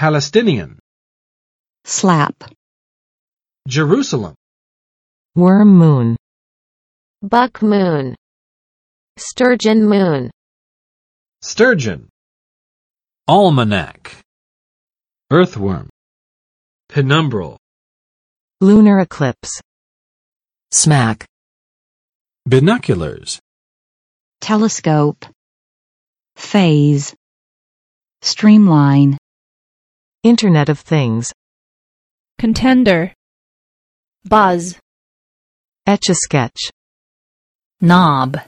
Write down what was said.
Palestinian. Slap. Jerusalem. Worm moon. Buck moon. Sturgeon moon. Sturgeon. Almanac. Earthworm. Penumbral. Lunar eclipse. Smack. Binoculars. Telescope. Phase. Streamline. Internet of Things. Contender. Buzz. Etch-a-sketch. Knob.